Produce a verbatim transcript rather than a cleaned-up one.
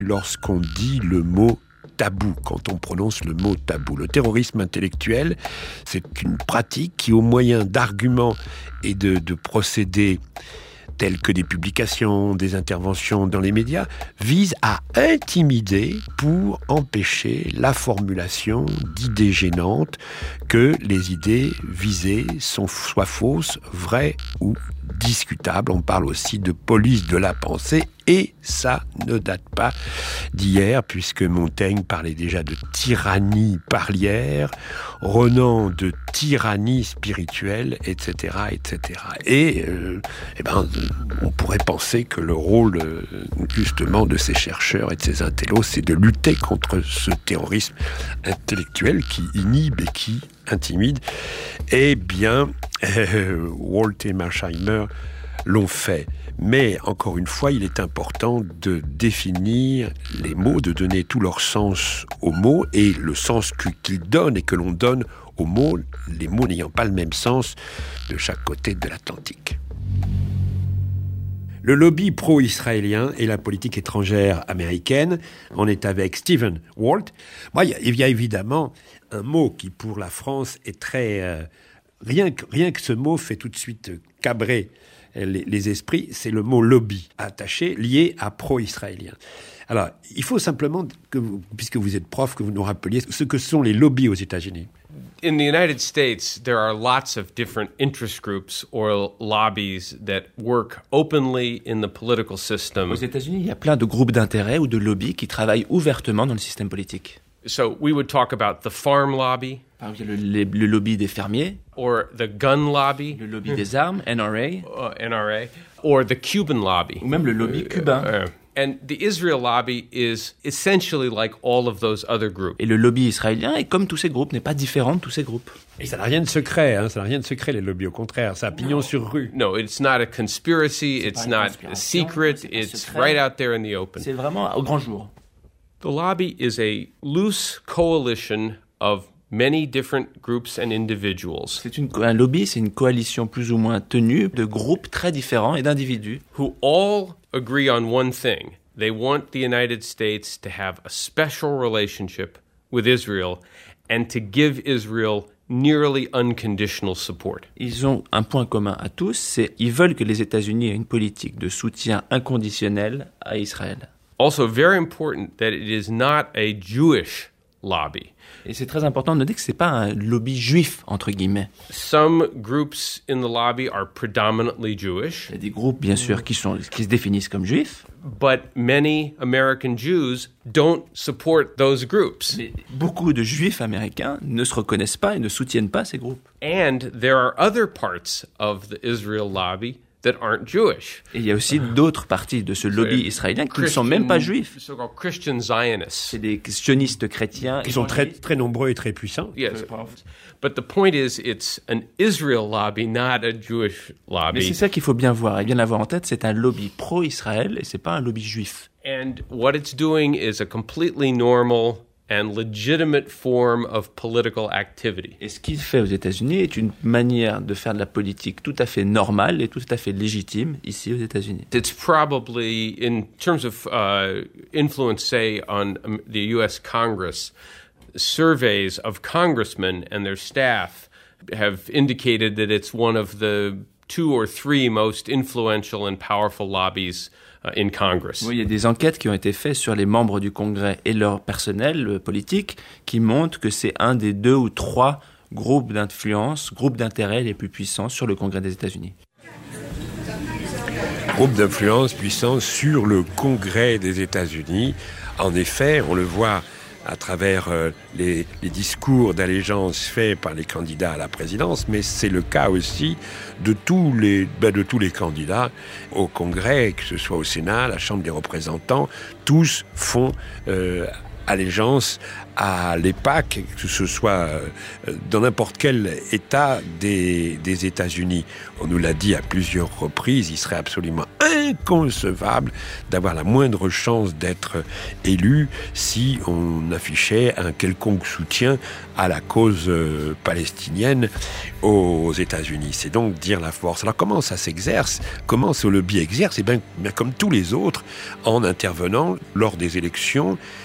lorsqu'on dit le mot tabou, quand on prononce le mot tabou. Le terrorisme intellectuel, c'est une pratique qui, au moyen d'arguments et de, de procédés tels que des publications, des interventions dans les médias, vise à intimider pour empêcher la formulation d'idées gênantes, que les idées visées sont, soient fausses, vraies ou discutables. On parle aussi de police de la pensée, et ça ne date pas d'hier, puisque Montaigne parlait déjà de tyrannie parlière, Renan de tyrannie spirituelle, et cetera, et cetera. Et, euh, eh ben, on pourrait penser que le rôle, euh, justement, de ces chercheurs et de ces intellos, c'est de lutter contre ce terrorisme intellectuel qui inhibe et qui intimide. Eh bien, euh, Walt et Mearsheimer l'ont fait. Mais, encore une fois, il est important de définir les mots, de donner tout leur sens aux mots, et le sens qu'ils donnent et que l'on donne aux mots, les mots n'ayant pas le même sens de chaque côté de l'Atlantique. Le lobby pro-israélien et la politique étrangère américaine, on est avec Stephen Walt. Moi, il y, y a évidemment un mot qui, pour la France, est très... Euh, rien, que, rien que ce mot fait tout de suite cabrer les, les esprits, c'est le mot lobby, attaché, lié à pro-israélien. Alors, il faut simplement, que vous, puisque vous êtes prof, que vous nous rappeliez ce que sont les lobbies aux États-Unis. In the United States, there are lots of different interest groups or lobbies that work openly in the political system. Aux États-Unis, il y a plein de groupes d'intérêt ou de lobbies qui travaillent ouvertement dans le système politique. So we would talk about the farm lobby. Par exemple, le, le lobby des fermiers. Or the gun lobby. Le lobby des armes, N R A. Uh, N R A. Or the Cuban lobby. Ou même le lobby cubain. Uh, uh, And the Israel lobby is essentially like all of those other groups. Et le lobby israélien, est comme tous ces groupes, n'est pas différent de tous ces groupes. Et ça n'a rien de secret, hein, ça n'a rien de secret, les lobbies, au contraire, ça a pignon no. sur rue. No, it's not a conspiracy, c'est it's not a secret, it's secret. Right out there in the open. C'est vraiment au grand jour. The lobby is a loose coalition of many different groups and individuals. C'est une, un lobby, c'est une coalition plus ou moins tenue de groupes très différents et d'individus. Who all agree on one thing. They want the United States to have a special relationship with Israel and to give Israel nearly unconditional support. Ils ont un point commun à tous, c'est ils veulent que les États-Unis aient une politique de soutien inconditionnel à Israël. Also very important that it is not a Jewish lobby. Et c'est très important de noter que c'est pas un lobby juif, entre guillemets. Some groups in the lobby are predominantly Jewish. Il y a des groupes, bien sûr, qui, sont, qui se définissent comme juifs. But many American Jews don't support those groups. Mais beaucoup de juifs américains ne se reconnaissent pas et ne soutiennent pas ces groupes. And there are other parts of the Israel lobby that aren't Jewish. Et il y a aussi d'autres parties de ce lobby israélien qui ne sont même pas juifs. So-called Christian Zionists. C'est des sionistes chrétiens. Qui sont très, très nombreux et très puissants. Yes. But the point is, it's an Israel lobby, not a Jewish lobby. Mais c'est ça qu'il faut bien voir et bien l'avoir en tête, c'est un lobby pro-Israël et c'est pas un lobby juif. And what it's doing is a completely normal and legitimate form of political activity. Et ce qu'il fait aux États-Unis est une manière de faire de la politique tout à fait normale et tout à fait légitime ici aux États-Unis. It's probably, in terms of uh, influence, say, on um, the U S Congress, surveys of congressmen and their staff have indicated that it's one of the two or three most influential and powerful lobbies in Congress. Oui, il y a des enquêtes qui ont été faites sur les membres du Congrès et leur personnel politique qui montrent que c'est un des deux ou trois groupes d'influence, groupes d'intérêt les plus puissants sur le Congrès des États-Unis. Groupe d'influence puissant sur le Congrès des États-Unis. En effet, on le voit à travers euh, les, les discours d'allégeance faits par les candidats à la présidence, mais c'est le cas aussi de tous les, ben de tous les candidats au Congrès, que ce soit au Sénat, à la Chambre des représentants, tous font euh, allégeance à l'E P A C, que ce soit dans n'importe quel État des, des États-Unis. On nous l'a dit à plusieurs reprises, il serait absolument inconcevable d'avoir la moindre chance d'être élu si on affichait un quelconque soutien à la cause palestinienne aux États-Unis. C'est donc dire la force. Alors comment ça s'exerce? Comment ce lobby exerce? Eh bien, bien comme tous les autres, en intervenant lors des élections